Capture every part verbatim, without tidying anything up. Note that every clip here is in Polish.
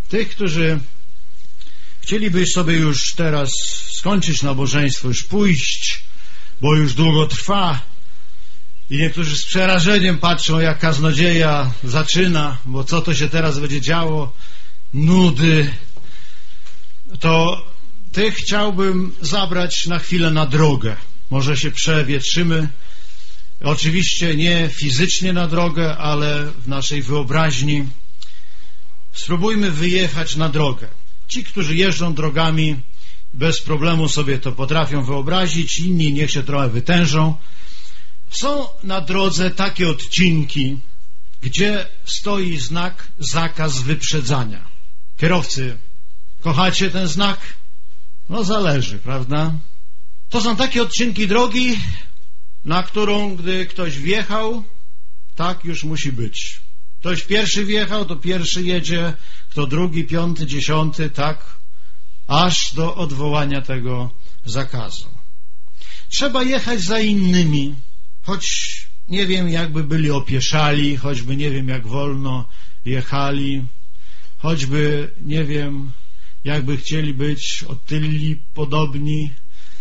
tych, którzy chcieliby sobie już teraz skończyć nabożeństwo, już pójść, bo już długo trwa, i niektórzy z przerażeniem patrzą, jak kaznodzieja zaczyna, bo co to się teraz będzie działo, nudy, to tych chciałbym zabrać na chwilę na drogę. Może się przewietrzymy, oczywiście nie fizycznie na drogę, ale w naszej wyobraźni. Spróbujmy wyjechać na drogę. Ci, którzy jeżdżą drogami, bez problemu sobie to potrafią wyobrazić, inni niech się trochę wytężą. Są na drodze takie odcinki, gdzie stoi znak zakaz wyprzedzania. Kierowcy, kochacie ten znak? No zależy, prawda? To są takie odcinki drogi, na którą gdy ktoś wjechał, tak już musi być. Ktoś pierwszy wjechał, to pierwszy jedzie, kto drugi, piąty, dziesiąty, tak, aż do odwołania tego zakazu. Trzeba jechać za innymi, choć nie wiem, jakby byli opieszali, choćby nie wiem, jak wolno jechali, choćby nie wiem, jakby chcieli być otyli, podobni,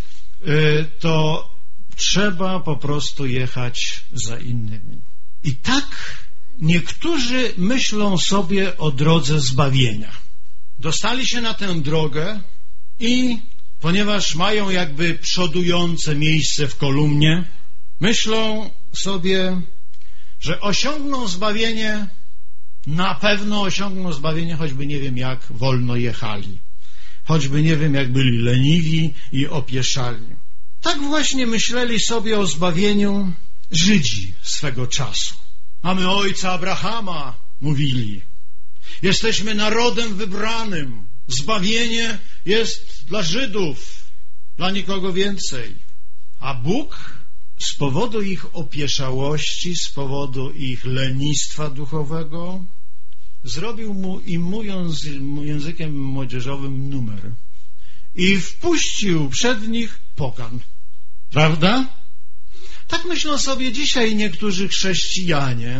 to trzeba po prostu jechać za innymi. I tak niektórzy myślą sobie o drodze zbawienia. Dostali się na tę drogę i ponieważ mają jakby przodujące miejsce w kolumnie, myślą sobie, że osiągną zbawienie, na pewno osiągną zbawienie, choćby nie wiem jak wolno jechali, choćby nie wiem jak byli leniwi i opieszali. Tak właśnie myśleli sobie o zbawieniu Żydzi swego czasu. Mamy ojca Abrahama, mówili. Jesteśmy narodem wybranym. Zbawienie jest dla Żydów, dla nikogo więcej. A Bóg z powodu ich opieszałości, z powodu ich lenistwa duchowego zrobił mu im mówiąc językiem młodzieżowym numer i wpuścił przed nich pogan. Prawda? Tak myślą sobie dzisiaj niektórzy chrześcijanie.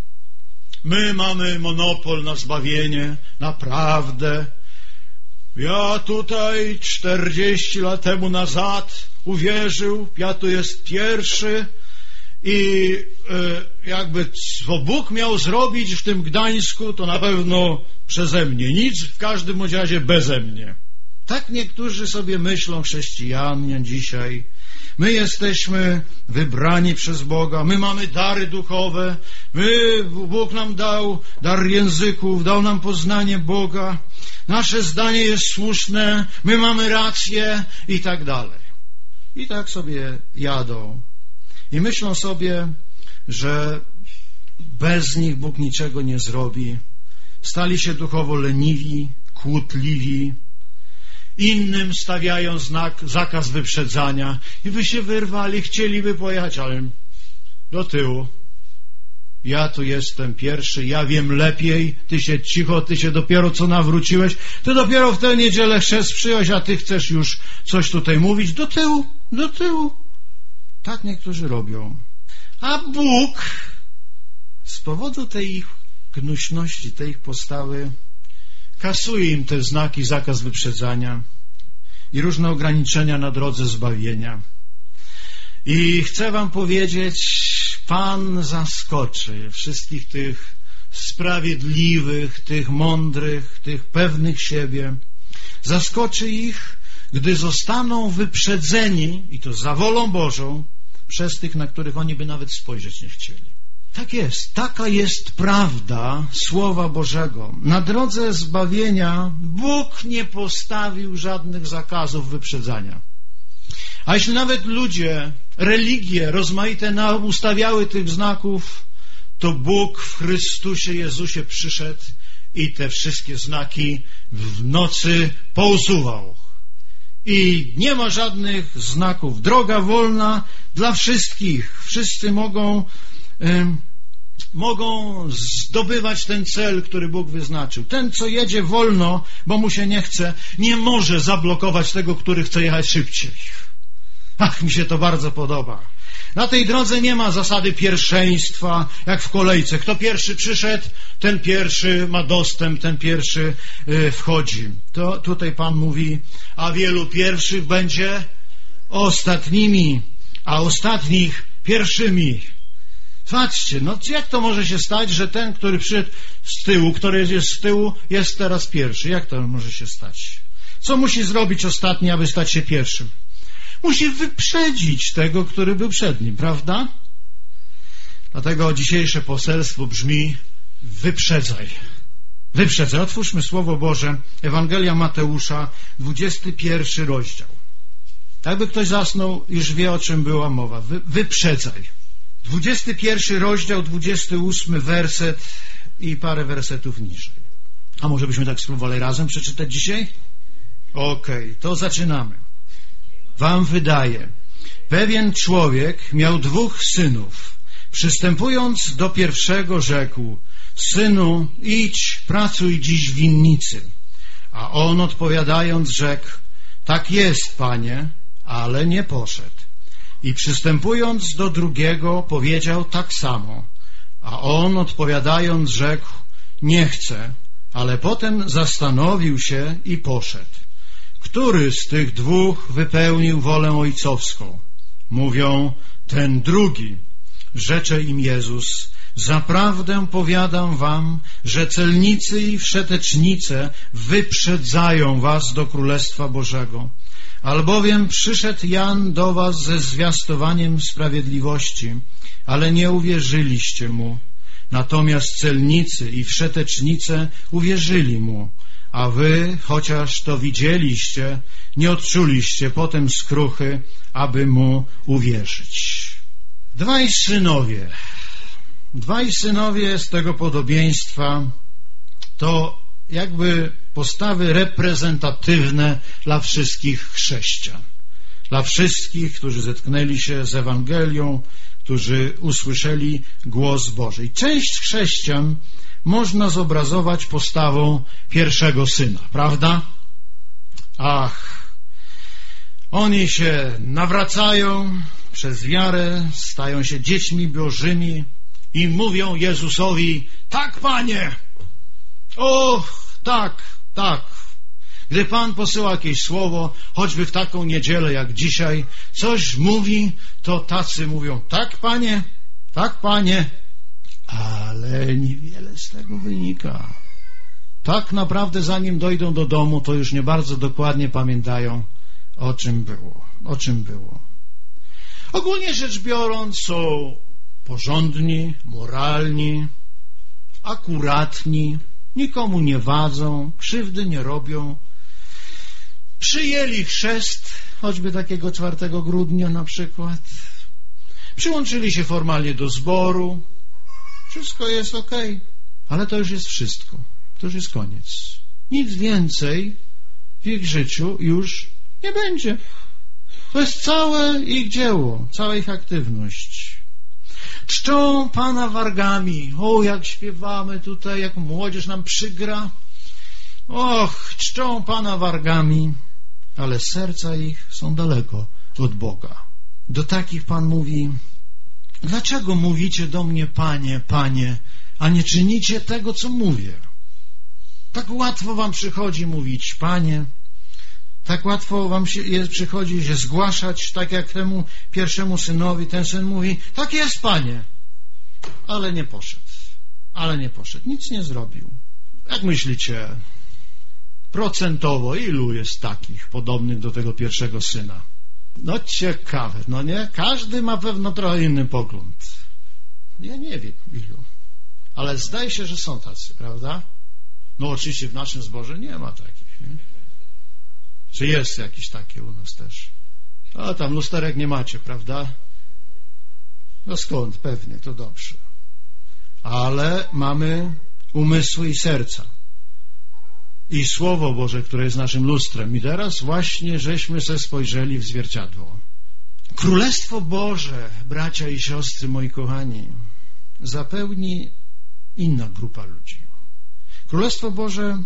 My mamy monopol na zbawienie, naprawdę. Ja tutaj czterdzieści lat temu nazad uwierzył, ja tu jest pierwszy i e, jakby co Bóg miał zrobić w tym Gdańsku, to na pewno przeze mnie. Nic, w każdym razie beze mnie. Tak niektórzy sobie myślą, chrześcijanie dzisiaj. My jesteśmy wybrani przez Boga, my mamy dary duchowe, my, Bóg nam dał dar języków, dał nam poznanie Boga, nasze zdanie jest słuszne, my mamy rację i tak dalej. I tak sobie jadą i myślą sobie, że bez nich Bóg niczego nie zrobi. Stali się duchowo leniwi, kłótliwi, innym stawiają znak, zakaz wyprzedzania i by się wyrwali, chcieliby pojechać, ale do tyłu. Ja tu jestem pierwszy, ja wiem lepiej, ty się cicho, ty się dopiero co nawróciłeś, ty dopiero w tę niedzielę chrzest przyjąłeś, a ty chcesz już coś tutaj mówić, do tyłu, do tyłu. Tak niektórzy robią. A Bóg z powodu tej ich gnuśności, tej ich postawy kasuje im te znaki, zakaz wyprzedzania i różne ograniczenia na drodze zbawienia. I chcę wam powiedzieć, Pan zaskoczy wszystkich tych sprawiedliwych, tych mądrych, tych pewnych siebie. Zaskoczy ich, gdy zostaną wyprzedzeni, i to za wolą Bożą, przez tych, na których oni by nawet spojrzeć nie chcieli. Tak jest, taka jest prawda Słowa Bożego. Na drodze zbawienia Bóg nie postawił żadnych zakazów wyprzedzania. A jeśli nawet ludzie, religie rozmaite ustawiały tych znaków, to Bóg w Chrystusie Jezusie przyszedł i te wszystkie znaki w nocy pousuwał. I nie ma żadnych znaków. Droga wolna dla wszystkich. Wszyscy mogą mogą zdobywać ten cel, który Bóg wyznaczył. Ten, co jedzie wolno, bo mu się nie chce, nie może zablokować tego, który chce jechać szybciej. Ach, mi się to bardzo podoba. Na tej drodze nie ma zasady pierwszeństwa, jak w kolejce. Kto pierwszy przyszedł, ten pierwszy ma dostęp, ten pierwszy y, wchodzi. To tutaj Pan mówi, a wielu pierwszych będzie ostatnimi, a ostatnich pierwszymi. Patrzcie, no jak to może się stać, że ten, który przyszedł z tyłu, który jest z tyłu, jest teraz pierwszy? Jak to może się stać? Co musi zrobić ostatni, aby stać się pierwszym? Musi wyprzedzić tego, który był przed nim, prawda? Dlatego dzisiejsze poselstwo brzmi: wyprzedzaj. Wyprzedzaj. Otwórzmy Słowo Boże, Ewangelia Mateusza, dwudziesty pierwszy rozdział. Jakby ktoś zasnął, już wie, o czym była mowa. Wy, wyprzedzaj. dwudziesty pierwszy rozdział, dwudziesty ósmy werset i parę wersetów niżej. A może byśmy tak spróbowali razem przeczytać dzisiaj? Okej, okay, to zaczynamy. Wam wydaje, pewien człowiek miał dwóch synów. Przystępując do pierwszego rzekł: synu, idź, pracuj dziś w winnicy. A on odpowiadając rzekł: tak jest, panie, ale nie poszedł. I przystępując do drugiego powiedział tak samo. A on odpowiadając rzekł: nie chcę, ale potem zastanowił się i poszedł. Który z tych dwóch wypełnił wolę ojcowską? Mówią: ten drugi. Rzecze im Jezus: zaprawdę powiadam wam, że celnicy i wszetecznice wyprzedzają was do Królestwa Bożego. Albowiem przyszedł Jan do was ze zwiastowaniem sprawiedliwości, ale nie uwierzyliście mu. Natomiast celnicy i wszetecznice uwierzyli mu. A wy, chociaż to widzieliście, nie odczuliście potem skruchy, aby mu uwierzyć. Dwaj synowie, dwaj synowie z tego podobieństwa to jakby postawy reprezentatywne dla wszystkich chrześcijan. Dla wszystkich, którzy zetknęli się z Ewangelią, którzy usłyszeli głos Boży. I część chrześcijan można zobrazować postawą pierwszego syna, prawda? Ach, oni się nawracają przez wiarę, stają się dziećmi bożymi i mówią Jezusowi: tak, Panie, och, tak, tak. Gdy Pan posyła jakieś słowo, choćby w taką niedzielę jak dzisiaj, coś mówi, to tacy mówią: tak, Panie, tak, Panie. Ale niewiele z tego wynika. Tak naprawdę zanim dojdą do domu, to już nie bardzo dokładnie pamiętają, o czym było. O czym było. Ogólnie rzecz biorąc, są porządni, moralni, akuratni, nikomu nie wadzą, krzywdy nie robią. Przyjęli chrzest, choćby takiego czwartego grudnia na przykład. Przyłączyli się formalnie do zboru. Wszystko jest okej, ale to już jest wszystko. To już jest koniec. Nic więcej w ich życiu już nie będzie. To jest całe ich dzieło, cała ich aktywność. Czczą Pana wargami. O, jak śpiewamy tutaj, jak młodzież nam przygra. Och, czczą Pana wargami, ale serca ich są daleko od Boga. Do takich Pan mówi: dlaczego mówicie do mnie Panie, Panie, a nie czynicie tego, co mówię? Tak łatwo wam przychodzi mówić Panie, tak łatwo wam się jest, przychodzi się zgłaszać, tak jak temu pierwszemu synowi. Ten syn mówi: tak jest, Panie, ale nie poszedł, ale nie poszedł, nic nie zrobił. Jak myślicie, procentowo ilu jest takich podobnych do tego pierwszego syna? No ciekawe, no nie? Każdy ma pewno trochę inny pogląd. Ja nie wiem ilu, ale zdaje się, że są tacy, prawda? No oczywiście w naszym zborze nie ma takich, nie? Czy jest jakiś taki u nas też? A tam lusterek nie macie, prawda? No skąd? Pewnie, to dobrze. Ale mamy umysły i serca. I Słowo Boże, które jest naszym lustrem. I teraz właśnie żeśmy se spojrzeli w zwierciadło. Królestwo Boże, bracia i siostry, moi kochani, zapełni inna grupa ludzi. Królestwo Boże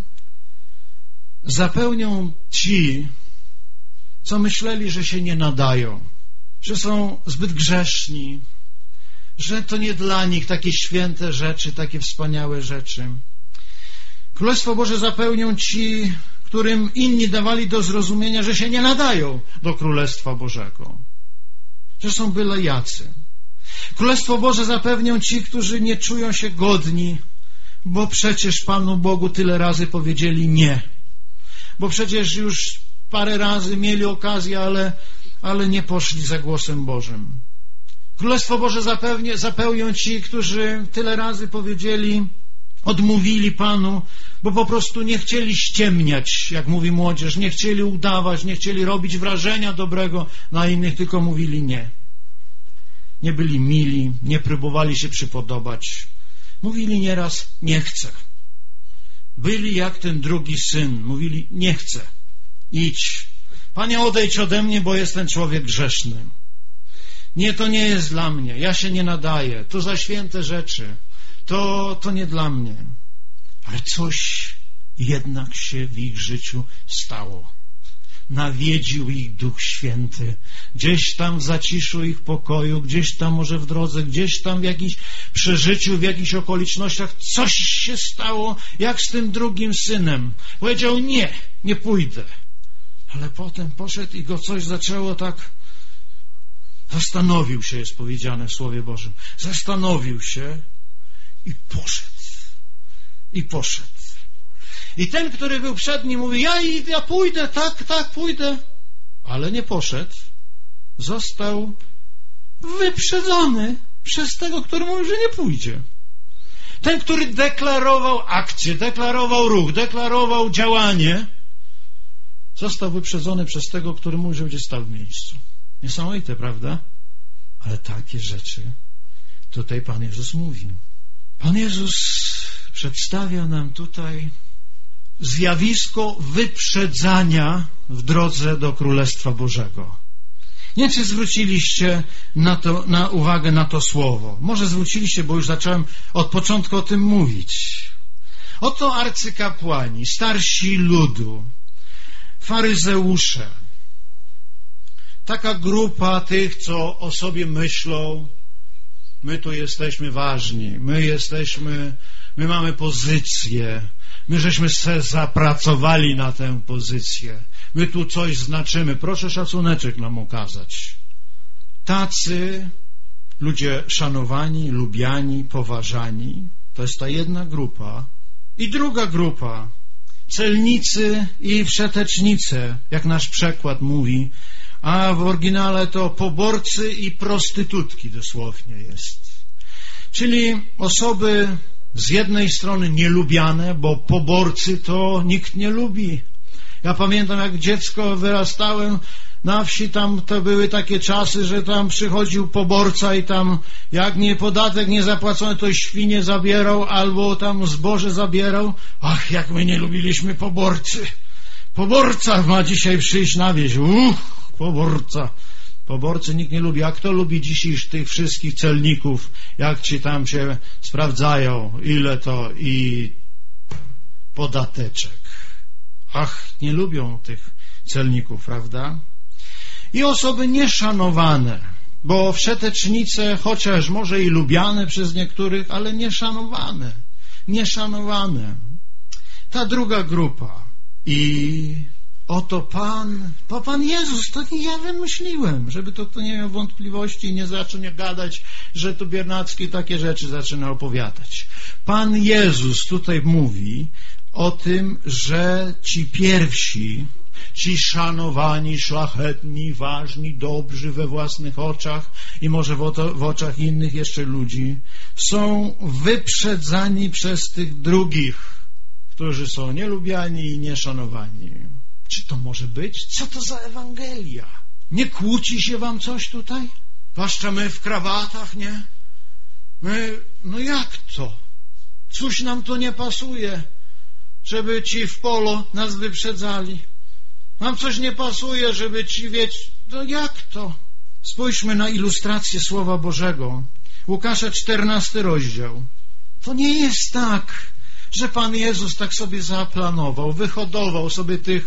zapełnią ci, co myśleli, że się nie nadają że są zbyt grzeszni, że to nie dla nich takie święte rzeczy, takie wspaniałe rzeczy. Królestwo Boże zapełnią ci, którym inni dawali do zrozumienia, że się nie nadają do Królestwa Bożego, że są byle jacy. Królestwo Boże zapewnią ci, którzy nie czują się godni, bo przecież Panu Bogu tyle razy powiedzieli nie. Bo przecież już parę razy mieli okazję, ale, ale nie poszli za głosem Bożym. Królestwo Boże zapewnie, zapełnią ci, którzy tyle razy powiedzieli, odmówili Panu, bo po prostu nie chcieli ściemniać, jak mówi młodzież, nie chcieli udawać, nie chcieli robić wrażenia dobrego na innych, tylko mówili nie. Nie byli mili, nie próbowali się przypodobać. Mówili nieraz, nie chcę. Byli jak ten drugi syn. Mówili, nie chcę. Idź. Panie, odejdź ode mnie, bo jestem człowiek grzeszny. Nie, to nie jest dla mnie. Ja się nie nadaję. To za święte rzeczy. To, to nie dla mnie. Ale coś jednak się w ich życiu stało. Nawiedził ich Duch Święty. Gdzieś tam w zaciszu ich pokoju, gdzieś tam może w drodze, gdzieś tam w jakimś przeżyciu, w jakichś okolicznościach coś się stało, jak z tym drugim synem. Powiedział, nie, nie pójdę. Ale potem poszedł i go coś zaczęło tak... Zastanowił się, jest powiedziane w Słowie Bożym. Zastanowił się i poszedł. I poszedł. I ten, który był przed nim, mówi, ja, ja pójdę, tak, tak, pójdę. Ale nie poszedł. Został wyprzedzony przez tego, który mówił, że nie pójdzie. Ten, który deklarował akcję, deklarował ruch, deklarował działanie, został wyprzedzony przez tego, który mówił, że będzie stał w miejscu. Niesamowite, prawda? Ale takie rzeczy tutaj Pan Jezus mówi. Pan Jezus przedstawia nam tutaj zjawisko wyprzedzania w drodze do Królestwa Bożego. Nie wiem, czy zwróciliście na to, na uwagę na to słowo. Może zwróciliście, bo już zacząłem od początku o tym mówić. Oto arcykapłani, starsi ludu, faryzeusze, taka grupa tych, co o sobie myślą, my tu jesteśmy ważni, my jesteśmy, my mamy pozycję, my żeśmy se zapracowali na tę pozycję, my tu coś znaczymy, proszę szacuneczek nam okazać. Tacy ludzie szanowani, lubiani, poważani, to jest ta jedna grupa. I druga grupa, celnicy i wszetecznice, jak nasz przekład mówi, a w oryginale to poborcy i prostytutki dosłownie jest. Czyli osoby z jednej strony nielubiane, bo poborcy to nikt nie lubi. Ja pamiętam, jak dziecko wyrastałem na wsi, tam to były takie czasy, że tam przychodził poborca i tam jak nie podatek nie zapłacony, to świnie zabierał albo tam zboże zabierał. Ach, jak my nie lubiliśmy poborcy. Poborca ma dzisiaj przyjść na wieś. Uch, poborca. Poborcy nikt nie lubi. A kto lubi dziś tych wszystkich celników, jak ci tam się sprawdzają, ile to i podateczek. Ach, nie lubią tych celników, prawda? I osoby nieszanowane, bo wszetecznice, chociaż może i lubiane przez niektórych, ale nieszanowane. Nieszanowane. Ta druga grupa. I oto Pan, to Pan Jezus, to nie ja wymyśliłem, żeby to, to nie miał wątpliwości i nie zacznie gadać, że tu Biernacki takie rzeczy zaczyna opowiadać. Pan Jezus tutaj mówi o tym, że ci pierwsi, ci szanowani, szlachetni, ważni, dobrzy we własnych oczach i może w, oto, w oczach innych jeszcze ludzi, są wyprzedzani przez tych drugich, którzy są nielubiani i nieszanowani. Czy to może być? Co to za Ewangelia? Nie kłóci się wam coś tutaj? Zwłaszcza my w krawatach, nie? My, no jak to? Coś nam to nie pasuje, żeby ci w polo nas wyprzedzali. Nam coś nie pasuje, żeby ci wiecie, no jak to? Spójrzmy na ilustrację Słowa Bożego. Łukasza czternasty rozdział. To nie jest tak, że Pan Jezus tak sobie zaplanował, wyhodował sobie tych,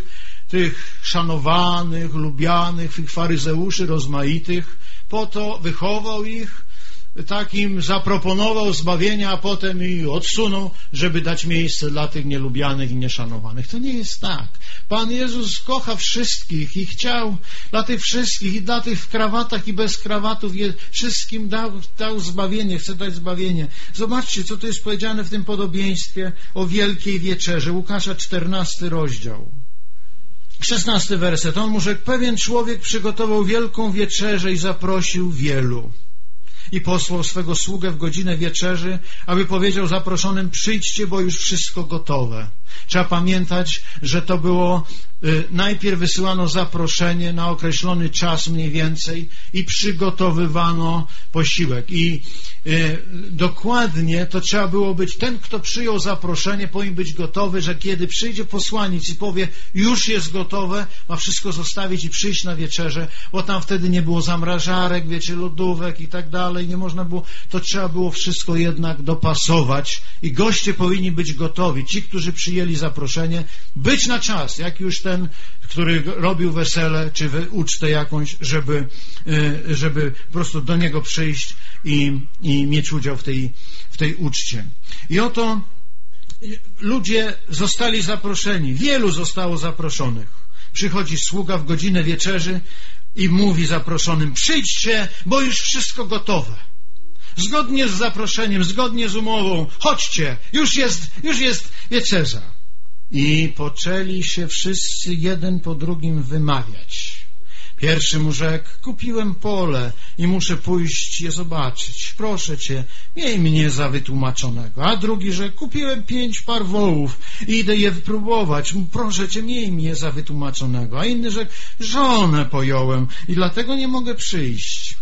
tych szanowanych, lubianych, tych faryzeuszy rozmaitych, po to wychował ich, tak im zaproponował zbawienia, a potem i odsunął, żeby dać miejsce dla tych nielubianych i nieszanowanych. To nie jest tak. Pan Jezus kocha wszystkich i chciał dla tych wszystkich, i dla tych w krawatach i bez krawatów, wszystkim dał, dał zbawienie, chce dać zbawienie. Zobaczcie, co tu jest powiedziane w tym podobieństwie o Wielkiej Wieczerzy. Łukasza czternasty rozdział. szesnasty werset. On mu rzekł: pewien człowiek przygotował wielką wieczerzę i zaprosił wielu. I posłał swego sługę w godzinę wieczerzy, aby powiedział zaproszonym: przyjdźcie, bo już wszystko gotowe. Trzeba pamiętać, że to było y, najpierw wysyłano zaproszenie na określony czas mniej więcej i przygotowywano posiłek. I y, dokładnie to trzeba było być, ten, kto przyjął zaproszenie, powinien być gotowy, że kiedy przyjdzie posłaniec i powie: już jest gotowe, ma wszystko zostawić i przyjść na wieczerzę, bo tam wtedy nie było zamrażarek, wiecie, lodówek i tak dalej, nie można było, to trzeba było wszystko jednak dopasować i goście powinni być gotowi. Ci, którzy przyjęli zaproszenie, być na czas, jak już ten, który robił wesele czy ucztę jakąś, żeby, żeby po prostu do niego przyjść i, i mieć udział w tej, w tej uczcie. I oto ludzie zostali zaproszeni, wielu zostało zaproszonych. Przychodzi sługa w godzinę wieczerzy i mówi zaproszonym: przyjdźcie, bo już wszystko gotowe. Zgodnie z zaproszeniem, zgodnie z umową, chodźcie, już jest, już jest wieczerza. I poczęli się wszyscy jeden po drugim wymawiać. Pierwszy mu rzekł: kupiłem pole i muszę pójść je zobaczyć. Proszę cię, miej mnie za wytłumaczonego. A drugi rzekł: kupiłem pięć par wołów i idę je wypróbować. Proszę cię, miej mnie za wytłumaczonego. A inny rzekł: żonę pojąłem i dlatego nie mogę przyjść.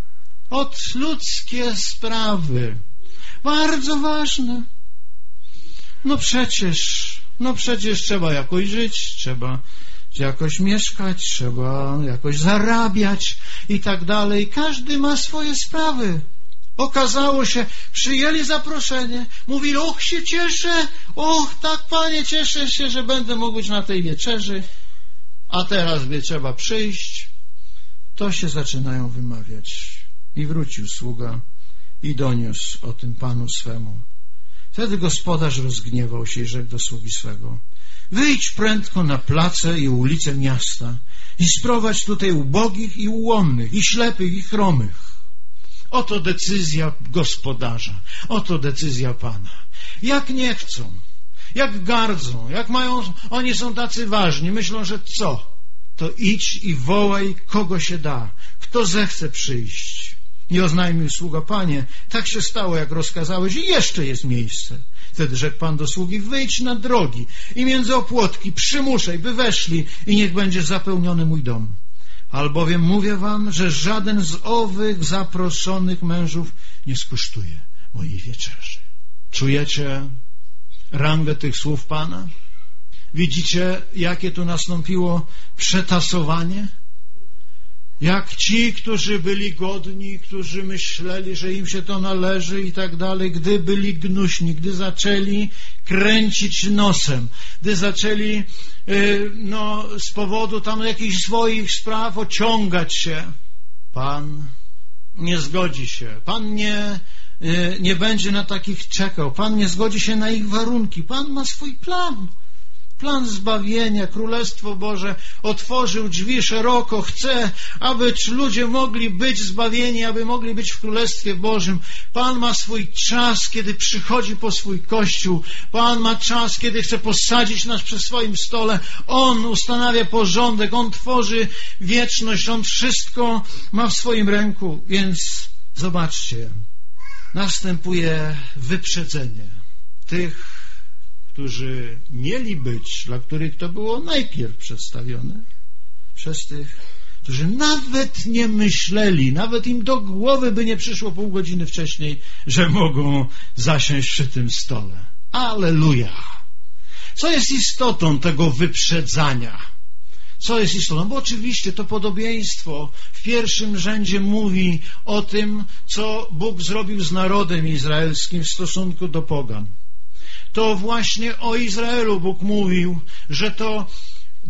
Ot ludzkie sprawy, bardzo ważne. No przecież, no przecież trzeba jakoś żyć, trzeba jakoś mieszkać, trzeba jakoś zarabiać i tak dalej. Każdy ma swoje sprawy. Okazało się, przyjęli zaproszenie, mówili: och, się cieszę, och, tak, Panie, cieszę się, że będę mógł być na tej wieczerzy, a teraz by trzeba przyjść. To się zaczynają wymawiać. I wrócił sługa i doniósł o tym panu swemu. Wtedy gospodarz rozgniewał się i rzekł do sługi swego: wyjdź prędko na place i ulice miasta i sprowadź tutaj ubogich i ułomnych, i ślepych, i chromych. Oto decyzja gospodarza, oto decyzja Pana. Jak nie chcą, jak gardzą, jak mają, oni są tacy ważni, myślą, że co? To idź i wołaj, kogo się da, kto zechce przyjść. I oznajmił sługa: Panie, tak się stało, jak rozkazałeś, i jeszcze jest miejsce. Wtedy rzekł Pan do sługi: wyjdź na drogi i między opłotki, przymuszaj, by weszli, i niech będzie zapełniony mój dom. Albowiem mówię wam, że żaden z owych zaproszonych mężów nie skosztuje mojej wieczerzy. Czujecie rangę tych słów Pana? Widzicie, jakie tu nastąpiło przetasowanie? Jak ci, którzy byli godni, którzy myśleli, że im się to należy i tak dalej, gdy byli gnuśni, gdy zaczęli kręcić nosem, gdy zaczęli yy, no, z powodu tam jakichś swoich spraw ociągać się, Pan nie zgodzi się. Pan nie, yy, nie będzie na takich czekał. Pan nie zgodzi się na ich warunki. Pan ma swój plan. Plan zbawienia, Królestwo Boże otworzył drzwi szeroko, chce, aby ludzie mogli być zbawieni, aby mogli być w Królestwie Bożym. Pan ma swój czas, kiedy przychodzi po swój Kościół. Pan ma czas, kiedy chce posadzić nas przy swoim stole. On ustanawia porządek, On tworzy wieczność, On wszystko ma w swoim ręku. Więc zobaczcie, następuje wyprzedzenie tych, którzy mieli być, dla których to było najpierw przedstawione, przez tych, którzy nawet nie myśleli, nawet im do głowy by nie przyszło pół godziny wcześniej, że mogą zasiąść przy tym stole. Alleluja! Co jest istotą tego wyprzedzania? Co jest istotą? Bo oczywiście to podobieństwo w pierwszym rzędzie mówi o tym, co Bóg zrobił z narodem izraelskim w stosunku do pogan. To właśnie o Izraelu Bóg mówił, że to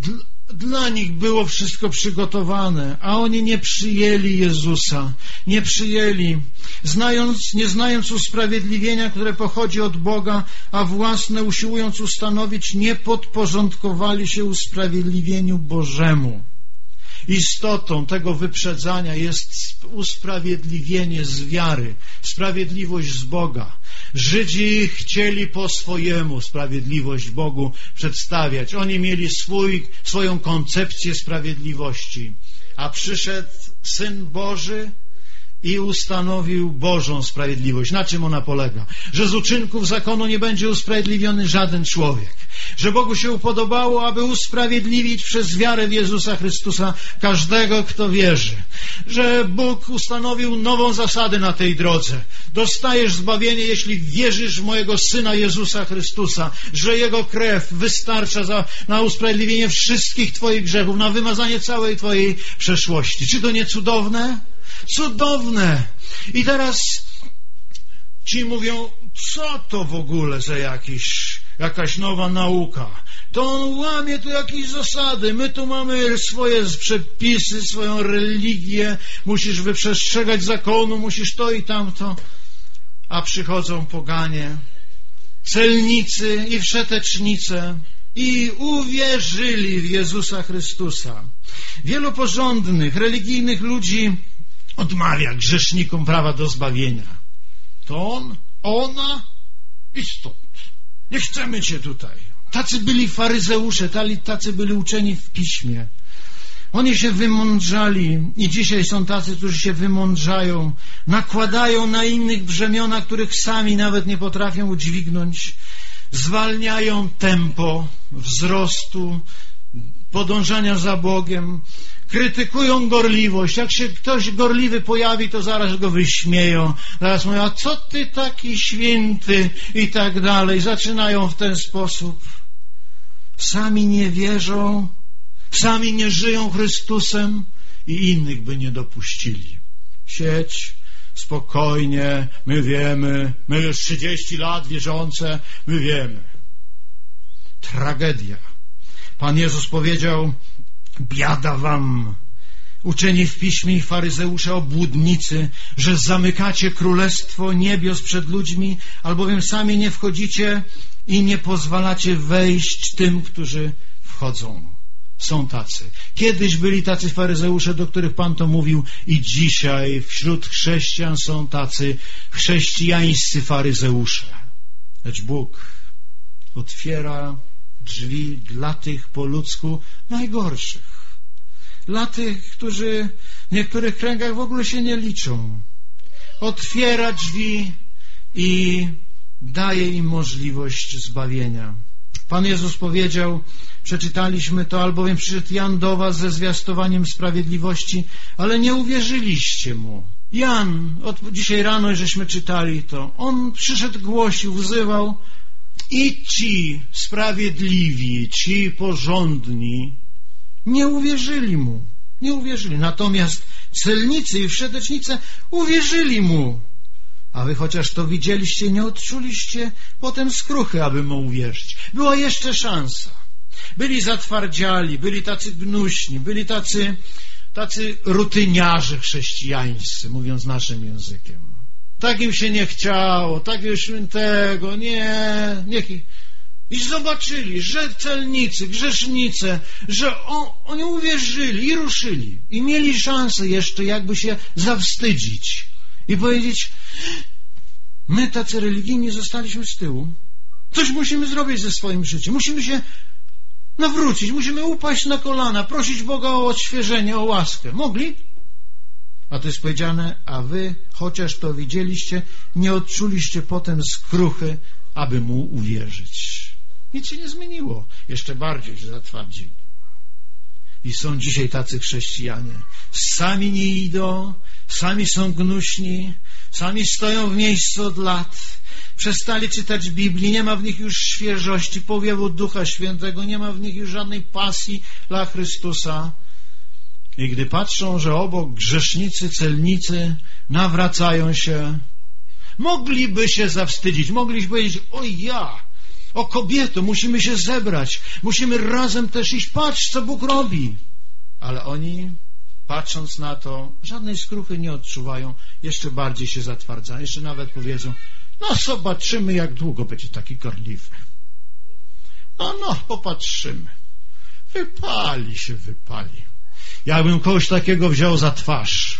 Dla nich było wszystko przygotowane, a oni nie przyjęli Jezusa, nie przyjęli, znając, nie znając usprawiedliwienia, które pochodzi od Boga, a własne usiłując ustanowić, nie podporządkowali się usprawiedliwieniu Bożemu. Istotą tego wyprzedzania jest usprawiedliwienie z wiary, sprawiedliwość z Boga. Żydzi chcieli po swojemu sprawiedliwość Bogu przedstawiać. Oni mieli swój, swoją koncepcję sprawiedliwości. A przyszedł Syn Boży i ustanowił Bożą sprawiedliwość. Na czym ona polega? Że z uczynków zakonu nie będzie usprawiedliwiony żaden człowiek. Że Bogu się upodobało, aby usprawiedliwić przez wiarę w Jezusa Chrystusa każdego, kto wierzy. Że Bóg ustanowił nową zasadę na tej drodze. Dostajesz zbawienie, jeśli wierzysz w mojego Syna Jezusa Chrystusa. Że Jego krew wystarcza za, na usprawiedliwienie wszystkich Twoich grzechów, na wymazanie całej Twojej przeszłości. Czy to nie cudowne? Cudowne! I teraz ci mówią, co to w ogóle za jakiś, jakaś nowa nauka? To on łamie tu jakieś zasady. My tu mamy swoje przepisy, swoją religię. Musisz wyprzestrzegać zakonu, musisz to i tamto. A przychodzą poganie, celnicy i wszetecznice i uwierzyli w Jezusa Chrystusa. Wielu porządnych, religijnych ludzi odmawia grzesznikom prawa do zbawienia. To on, ona i stąd. Nie chcemy cię tutaj. Tacy byli faryzeusze, tacy byli uczeni w piśmie. Oni się wymądrzali i dzisiaj są tacy, którzy się wymądrzają, nakładają na innych brzemiona, których sami nawet nie potrafią udźwignąć, zwalniają tempo wzrostu, podążania za Bogiem, krytykują gorliwość. Jak się ktoś gorliwy pojawi, to zaraz go wyśmieją. Zaraz mówią, a co ty taki święty i tak dalej. Zaczynają w ten sposób. Sami nie wierzą, sami nie żyją Chrystusem i innych by nie dopuścili. Siedź spokojnie, my wiemy, my już trzydzieści lat wierzące, my wiemy. Tragedia. Pan Jezus powiedział, biada wam, uczeni w piśmie i faryzeusze obłudnicy, że zamykacie królestwo niebios przed ludźmi, albowiem sami nie wchodzicie i nie pozwalacie wejść tym, którzy wchodzą. Są tacy. Kiedyś byli tacy faryzeusze, do których Pan to mówił, i dzisiaj wśród chrześcijan są tacy chrześcijańscy faryzeusze. Lecz Bóg otwiera drzwi dla tych po ludzku najgorszych. Dla tych, którzy w niektórych kręgach w ogóle się nie liczą. Otwiera drzwi i daje im możliwość zbawienia. Pan Jezus powiedział, przeczytaliśmy to, albowiem przyszedł Jan do was ze zwiastowaniem sprawiedliwości, ale nie uwierzyliście mu. Jan, od dzisiaj rano żeśmy czytali to, on przyszedł, głosił, wzywał i ci sprawiedliwi, ci porządni nie uwierzyli mu. Nie uwierzyli. Natomiast celnicy i wszetecznice uwierzyli mu. A wy chociaż to widzieliście, nie odczuliście potem skruchy, aby mu uwierzyć. Była jeszcze szansa. Byli zatwardziali, byli tacy gnuśni, byli tacy, tacy rutyniarze chrześcijańscy, mówiąc naszym językiem. Tak im się nie chciało, takiego świętego, nie, niech ich... I zobaczyli, że celnicy, grzesznice, że on, oni uwierzyli i ruszyli. I mieli szansę jeszcze jakby się zawstydzić i powiedzieć, my tacy religijni zostaliśmy z tyłu. Coś musimy zrobić ze swoim życiem. Musimy się nawrócić, musimy upaść na kolana, prosić Boga o odświeżenie, o łaskę. Mogli? A to jest powiedziane, a wy, chociaż to widzieliście, nie odczuliście potem skruchy, aby mu uwierzyć. Nic się nie zmieniło. Jeszcze bardziej się zatwardzili. I są dzisiaj tacy chrześcijanie. Sami nie idą, sami są gnuśni, sami stoją w miejscu od lat. Przestali czytać Biblii, nie ma w nich już świeżości, powiewu Ducha Świętego, nie ma w nich już żadnej pasji dla Chrystusa. I gdy patrzą, że obok grzesznicy, celnicy nawracają się, mogliby się zawstydzić, mogliby powiedzieć, oj ja, O kobieto, musimy się zebrać, musimy razem też iść, patrz, co Bóg robi. Ale oni, patrząc na to, żadnej skruchy nie odczuwają, jeszcze bardziej się zatwardzają, jeszcze nawet powiedzą, no zobaczymy, jak długo będzie taki gorliwy. No, no, popatrzymy. Wypali się, wypali. Jakbym kogoś takiego wziął za twarz.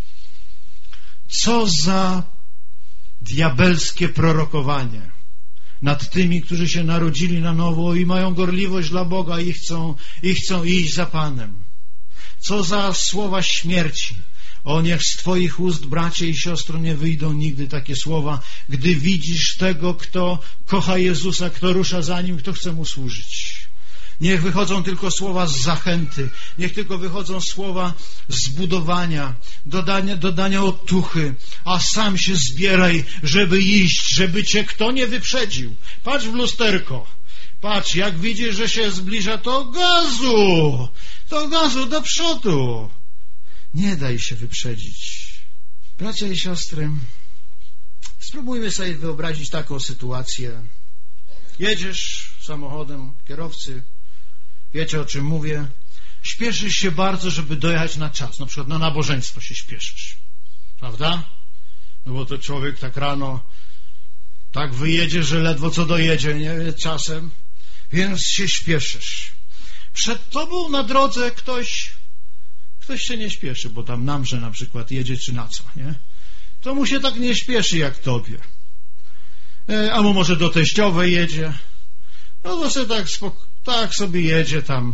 Co za diabelskie prorokowanie nad tymi, którzy się narodzili na nowo i mają gorliwość dla Boga i chcą, i chcą iść za Panem. Co za słowa śmierci. O, niech z Twoich ust, bracie i siostro, nie wyjdą nigdy takie słowa, gdy widzisz tego, kto kocha Jezusa, kto rusza za Nim, kto chce Mu służyć. Niech wychodzą tylko słowa z zachęty, niech tylko wychodzą słowa zbudowania, dodania, dodania otuchy, a sam się zbieraj, żeby iść, żeby Cię kto nie wyprzedził. Patrz w lusterko, patrz, jak widzisz, że się zbliża, to gazu, to gazu do przodu. Nie daj się wyprzedzić. Bracia i siostry, spróbujmy sobie wyobrazić taką sytuację. Jedziesz samochodem, kierowcy, wiecie, o czym mówię, śpieszysz się bardzo, żeby dojechać na czas, na przykład na nabożeństwo się śpieszysz, prawda? No bo to człowiek tak rano tak wyjedzie, że ledwo co dojedzie, nie, czasem, więc się śpieszysz. Przed tobą na drodze ktoś ktoś się nie śpieszy, bo tam na mrze na przykład jedzie, czy na co, nie? To mu się tak nie śpieszy jak tobie. E, albo może do teściowej jedzie, no to sobie tak, tak sobie jedzie tam.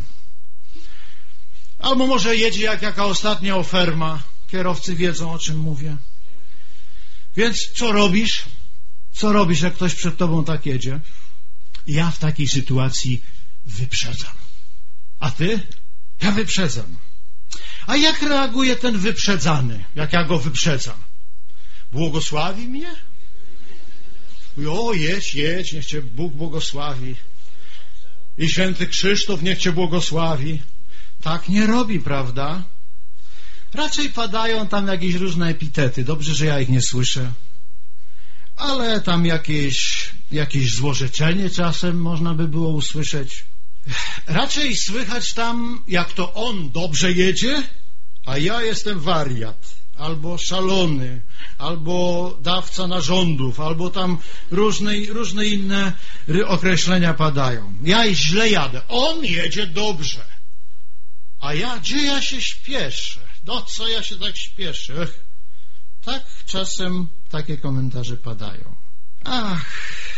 Albo może jedzie jak jaka ostatnia oferma. Kierowcy wiedzą, o czym mówię. Więc co robisz? Co robisz, jak ktoś przed tobą tak jedzie? Ja w takiej sytuacji wyprzedzam. A ty? Ja wyprzedzam. A jak reaguje ten wyprzedzany, jak ja go wyprzedzam? Błogosławi mnie? O, jedź, jedź, niech Cię Bóg błogosławi. I święty Krzysztof niech Cię błogosławi. Tak nie robi, prawda? Raczej padają tam jakieś różne epitety. Dobrze, że ja ich nie słyszę. Ale tam jakieś, jakieś złorzeczenie czasem można by było usłyszeć. Raczej słychać tam, jak to on dobrze jedzie, a ja jestem wariat, albo szalony, albo dawca narządów, albo tam różne, różne inne określenia padają. Ja źle jadę, on jedzie dobrze, a ja, gdzie ja się śpieszę? No co ja się tak śpieszę? Ech, tak czasem takie komentarze padają. Ach,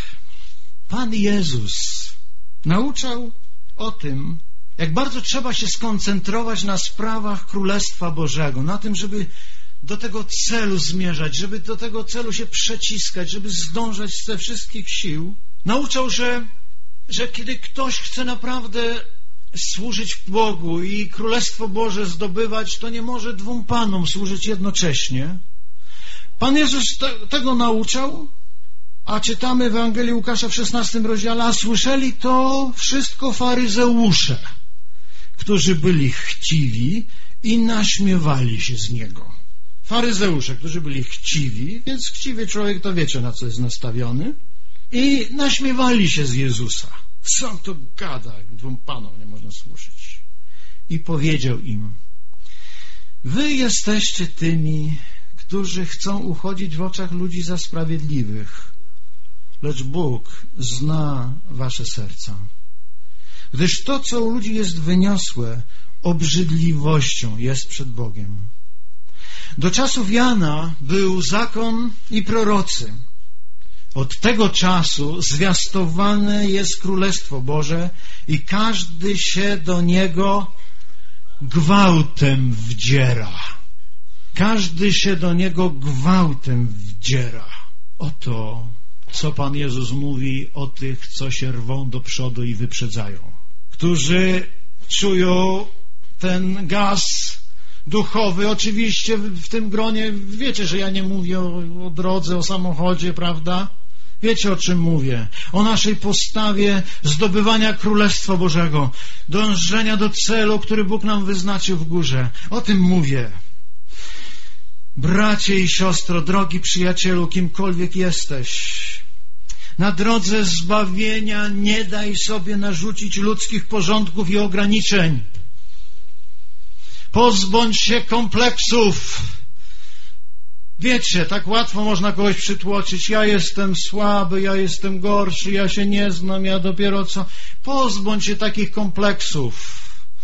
Pan Jezus nauczał o tym, jak bardzo trzeba się skoncentrować na sprawach Królestwa Bożego, na tym, żeby do tego celu zmierzać, żeby do tego celu się przeciskać, żeby zdążać ze wszystkich sił. Nauczał, że, że kiedy ktoś chce naprawdę służyć Bogu i Królestwo Boże zdobywać, to nie może dwóm Panom służyć jednocześnie. Pan Jezus te, tego nauczał, a czytamy w Ewangelii Łukasza w szesnastym rozdziale, a słyszeli to wszystko faryzeusze, którzy byli chciwi i naśmiewali się z Niego. Faryzeusze, którzy byli chciwi, więc chciwy człowiek to wiecie, na co jest nastawiony, i naśmiewali się z Jezusa. Co to gada, jak dwóm Panom nie można służyć. I powiedział im: wy jesteście tymi, którzy chcą uchodzić w oczach ludzi za sprawiedliwych, lecz Bóg zna wasze serca. Gdyż to, co u ludzi jest wyniosłe, obrzydliwością jest przed Bogiem. Do czasów Jana był zakon i prorocy. Od tego czasu zwiastowane jest Królestwo Boże i każdy się do niego gwałtem wdziera. Każdy się do niego gwałtem wdziera. Oto, co Pan Jezus mówi o tych, co się rwą do przodu i wyprzedzają, którzy czują ten gaz duchowy. Oczywiście w tym gronie wiecie, że ja nie mówię o, o drodze, o samochodzie, prawda? Wiecie, o czym mówię. O naszej postawie zdobywania Królestwa Bożego, dążenia do celu, który Bóg nam wyznaczył w górze. O tym mówię. Bracie i siostro, drogi przyjacielu, kimkolwiek jesteś, Na drodze zbawienia nie daj sobie narzucić ludzkich porządków i ograniczeń. Pozbądź się kompleksów. Wiecie, tak łatwo można kogoś przytłoczyć. Ja jestem słaby, ja jestem gorszy, ja się nie znam, ja dopiero co. Pozbądź się takich kompleksów.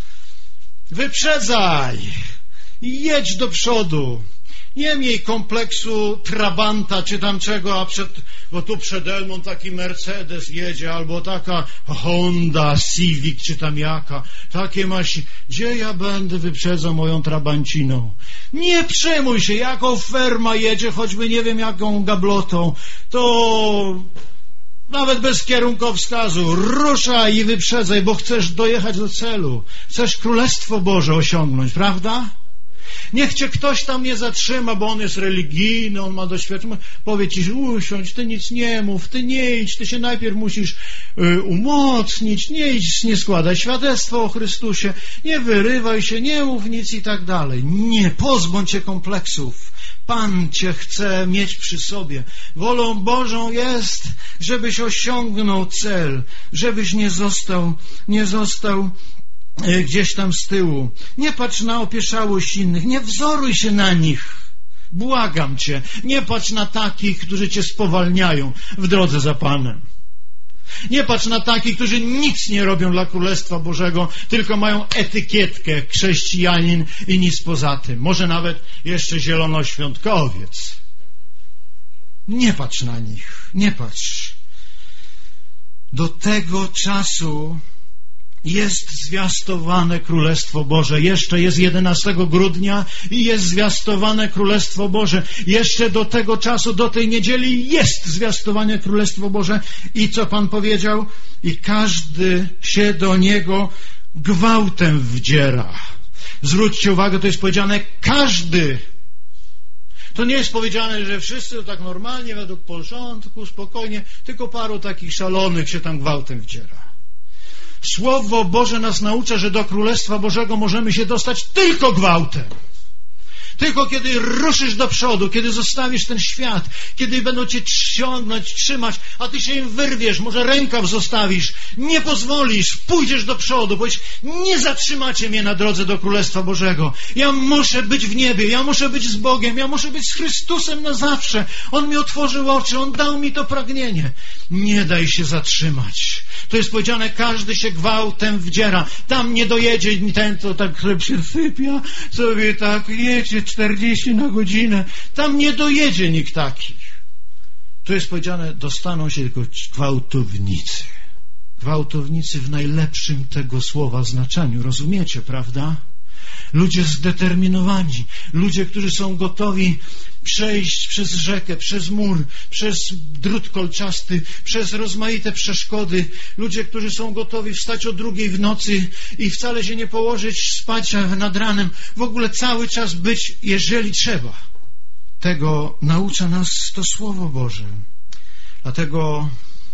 Wyprzedzaj i jedź do przodu. Nie miej kompleksu trabanta czy tam czego, a przed, bo tu przede mną taki Mercedes jedzie, albo taka Honda Civic czy tam jaka. Takie masz, gdzie ja będę wyprzedzał moją trabanciną? Nie przejmuj się, jaką ferma jedzie, choćby nie wiem jaką gablotą, to nawet bez kierunkowskazu ruszaj i wyprzedzaj, bo chcesz dojechać do celu. Chcesz Królestwo Boże osiągnąć, prawda? Niech cię ktoś tam nie zatrzyma, bo on jest religijny, on ma doświadczenie. Powie ci, usiądź, ty nic nie mów, ty nie idź, ty się najpierw musisz y, umocnić, nie idź, nie składaj świadectwa o Chrystusie, nie wyrywaj się, nie mów nic i tak dalej. Nie, pozbądź się kompleksów. Pan cię chce mieć przy sobie. Wolą Bożą jest, żebyś osiągnął cel, żebyś nie został, nie został gdzieś tam z tyłu. Nie patrz na opieszałość innych, nie wzoruj się na nich. Błagam cię, nie patrz na takich, którzy cię spowalniają w drodze za Panem. Nie patrz na takich, którzy nic nie robią dla Królestwa Bożego, tylko mają etykietkę chrześcijanin i nic poza tym. Może nawet jeszcze zielonoświątkowiec. Nie patrz na nich, nie patrz. Do tego czasu jest zwiastowane Królestwo Boże. Jeszcze jest jedenastego grudnia i jest zwiastowane Królestwo Boże. Jeszcze do tego czasu, do tej niedzieli jest zwiastowane Królestwo Boże. I co Pan powiedział? I każdy się do niego gwałtem wdziera. Zwróćcie uwagę, to jest powiedziane każdy. To nie jest powiedziane, że wszyscy tak normalnie, według porządku, spokojnie, tylko paru takich szalonych się tam gwałtem wdziera. Słowo Boże nas naucza, że do Królestwa Bożego możemy się dostać tylko gwałtem. Tylko kiedy ruszysz do przodu, kiedy zostawisz ten świat, kiedy będą cię ciągnąć, trzymać, a ty się im wyrwiesz, może rękaw zostawisz, nie pozwolisz, pójdziesz do przodu, powiedz, nie zatrzymacie mnie na drodze do Królestwa Bożego. Ja muszę być w niebie, ja muszę być z Bogiem, ja muszę być z Chrystusem na zawsze. On mi otworzył oczy, On dał mi to pragnienie. Nie daj się zatrzymać. To jest powiedziane, każdy się gwałtem wdziera. Tam nie dojedzie ten, co tak chleb się sypia, sobie tak jedzie czterdzieści na godzinę. Tam nie dojedzie nikt takich. Tu jest powiedziane, dostaną się tylko gwałtownicy. Gwałtownicy w najlepszym tego słowa znaczeniu. Rozumiecie, prawda? Ludzie zdeterminowani. Ludzie, którzy są gotowi przejść przez rzekę, przez mur, przez drut kolczasty, przez rozmaite przeszkody. Ludzie, którzy są gotowi wstać o drugiej w nocy i wcale się nie położyć, spać nad ranem. W ogóle cały czas być, jeżeli trzeba. Tego naucza nas to Słowo Boże. Dlatego,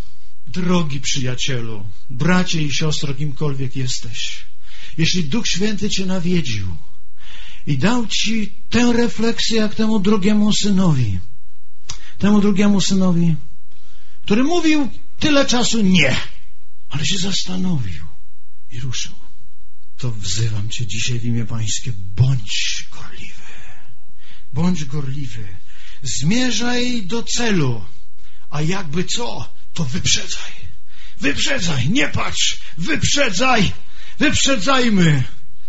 drogi przyjacielu, bracie i siostro, kimkolwiek jesteś, jeśli Duch Święty cię nawiedził i dał ci tę refleksję jak temu drugiemu synowi, temu drugiemu synowi, który mówił tyle czasu nie, ale się zastanowił i ruszył, to wzywam cię dzisiaj w imię Pańskie, bądź gorliwy, bądź gorliwy, zmierzaj do celu, a jakby co, to wyprzedzaj, wyprzedzaj, nie patrz, wyprzedzaj, wyprzedzajmy,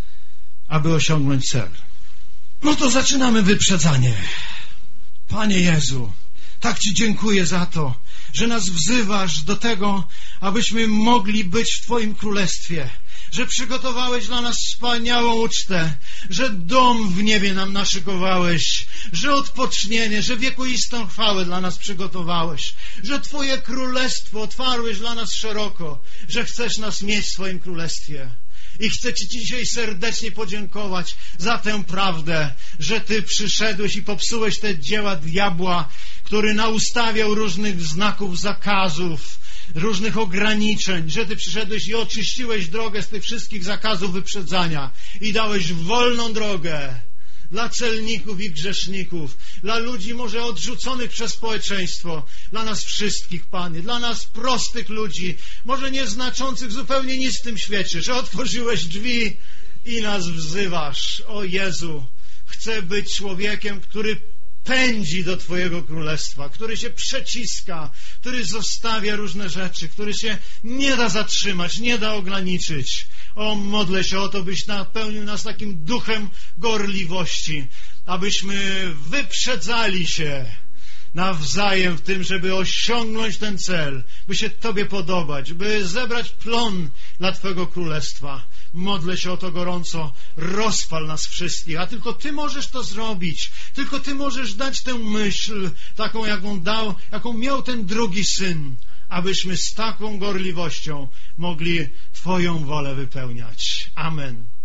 aby osiągnąć cel. No to zaczynamy wyprzedzanie. Panie Jezu, tak Ci dziękuję za to, że nas wzywasz do tego, abyśmy mogli być w Twoim Królestwie, że przygotowałeś dla nas wspaniałą ucztę, że dom w niebie nam naszykowałeś, że odpocznienie, że wiekuistą chwałę dla nas przygotowałeś, że Twoje Królestwo otwarłeś dla nas szeroko, że chcesz nas mieć w swoim Królestwie. I chcę Ci dzisiaj serdecznie podziękować za tę prawdę, że Ty przyszedłeś i popsułeś te dzieła diabła, który naustawiał różnych znaków zakazów, różnych ograniczeń, że Ty przyszedłeś i oczyściłeś drogę z tych wszystkich zakazów wyprzedzania i dałeś wolną drogę dla celników i grzeszników, dla ludzi może odrzuconych przez społeczeństwo, dla nas wszystkich, Panie, dla nas prostych ludzi, może nieznaczących zupełnie nic w tym świecie, że otworzyłeś drzwi i nas wzywasz. O Jezu, chcę być człowiekiem, który pędzi do Twojego Królestwa, który się przeciska, który zostawia różne rzeczy, który się nie da zatrzymać, nie da ograniczyć. O, modlę się o to, byś napełnił nas takim duchem gorliwości, abyśmy wyprzedzali się nawzajem w tym, żeby osiągnąć ten cel, by się Tobie podobać, by zebrać plon dla Twojego Królestwa. Modlę się o to gorąco, rozpal nas wszystkich, a tylko Ty możesz to zrobić, tylko Ty możesz dać tę myśl, taką jaką dał, jaką miał ten drugi syn, abyśmy z taką gorliwością mogli Twoją wolę wypełniać. Amen.